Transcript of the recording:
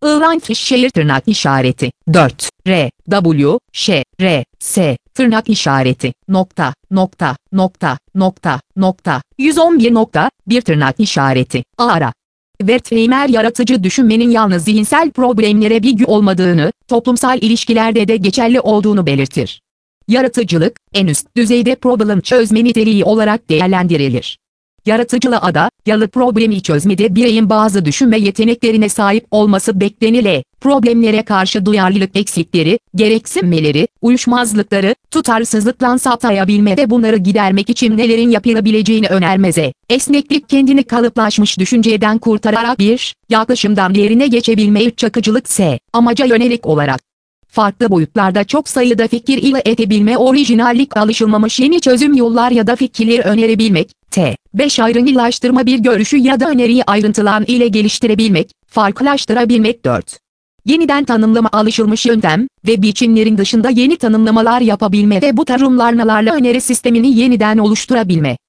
Lancashire tırnak işareti. 4. R, W, Ş, R, S, tırnak işareti. Nokta, nokta, nokta, nokta, nokta. 111.1 tırnak işareti. Ara. Wertheimer yaratıcı düşünmenin yalnız zihinsel problemlere bilgi olmadığını, toplumsal ilişkilerde de geçerli olduğunu belirtir. Yaratıcılık, en üst düzeyde problem çözme niteliği olarak değerlendirilir. Yaratıcılığa dayalı problemi çözmede bireyin bazı düşünme yeteneklerine sahip olması beklenilir. Problemlere karşı duyarlılık eksikleri, gereksinmeleri, uyuşmazlıkları, tutarsızlıktan saptayabilme ve bunları gidermek için nelerin yapılabileceğini önermeze, esneklik kendini kalıplaşmış düşünceden kurtararak bir yaklaşımdan diğerine geçebilme. Çakıcılık ise, amaca yönelik olarak farklı boyutlarda çok sayıda fikir ile edebilme, orijinallik, alışılmamış yeni çözüm yollar ya da fikirleri önerebilmek. 5 ayrıntılaştırma, bir görüşü ya da öneriyi ayrıntılan ile geliştirebilmek, farklılaştırabilmek. 4. Yeniden tanımlama, alışılmış yöntem ve biçimlerin dışında yeni tanımlamalar yapabilme ve bu tanımlamalarla öneri sistemini yeniden oluşturabilme.